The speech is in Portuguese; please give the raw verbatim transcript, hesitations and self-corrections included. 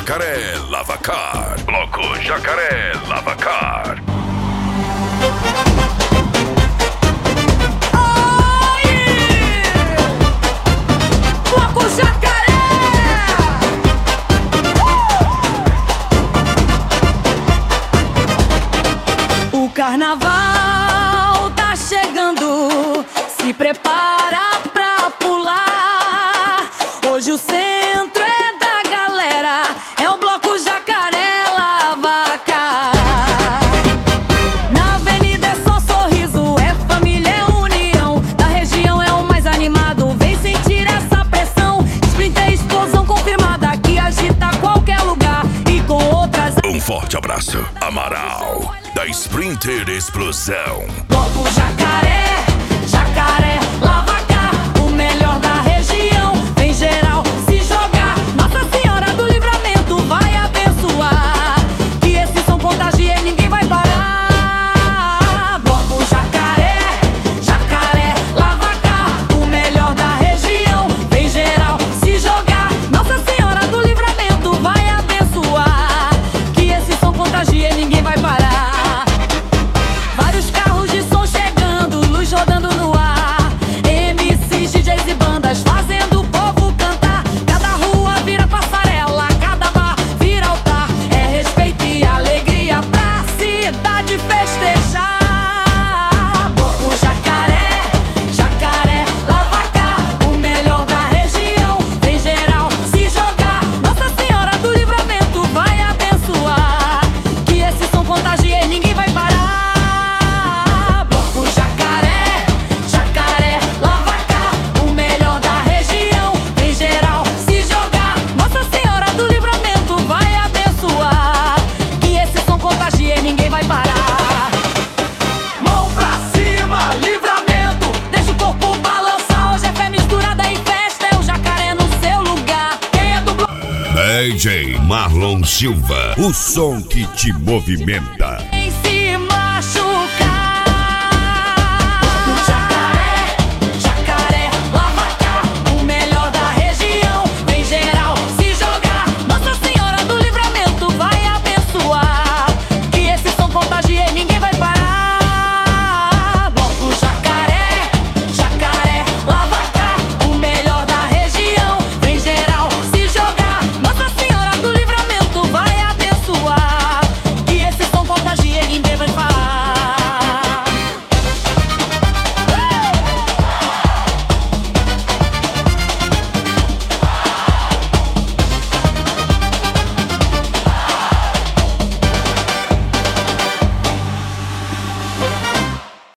Jacaré Lavacar. Bloco Jacaré Lavacar. Oh, yeah! Bloco Jacaré! Uh! O carnaval tá chegando, se prepara pra pular. Hoje o centro é da galera, é o Bloco Jacaré Lavacar. Na avenida é só sorriso, é família, é união. Da região é o mais animado, vem sentir essa pressão. Sprint é explosão confirmada, que agita qualquer lugar. E com outras... Um forte abraço, Amaral, da Sprinter Explosão. Bloco Jacaré, Jacaré Lavacar, o melhor da região. Vem geral se jogar, Nossa Senhora do Livramento vai abençoar. Que esse som contagia e ninguém vai parar. Bloco Jacaré, Jacaré Lavacar, o melhor da região. Vem geral se jogar, Nossa Senhora do Livramento vai abençoar. Que esse som contagia e ninguém vai parar. Vários carros de som chegando, luz rodando no ar. M Cs, D Js e bandas fazendo o povo cantar. Cada rua vira passarela, cada bar vira altar. É respeito e alegria pra cidade festejar. Bloco Jacaré, Jacaré Lavacar, o melhor da região. Vem geral se jogar, Nossa Senhora do Livramento vai abençoar. Que esse som contagia e ninguém vai parar. Bloco Jacaré, Jacaré Lavacar, o melhor da região. Vem geral se jogar, Nossa Senhora do Livramento vai abençoar. Que esse som contagia e ninguém vai parar. Mão pra cima, livramento, deixa o corpo balançar. Hoje é fé misturada em festa, é o jacaré no seu lugar. Quem é do bloco? D J Marlon Silva, o som que te movimenta.